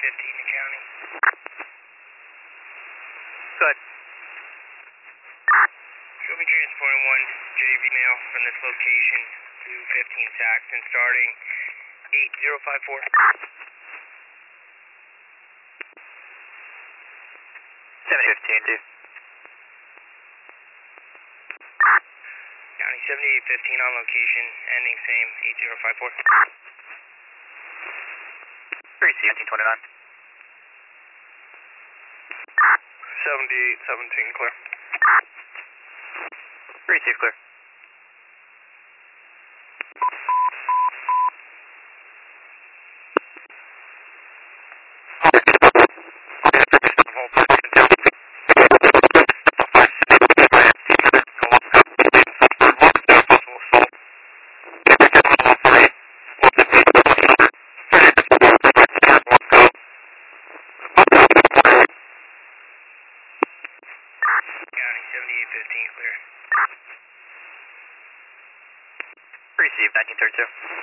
to county. Go ahead. Show me transporting 1 JV mail from this location to 15 Saxton starting 8054. 7015, dude. County 7815 on location, ending same 8054. Receive 1929. 7817 clear. Receive clear. County 7815 clear. Receive 1932.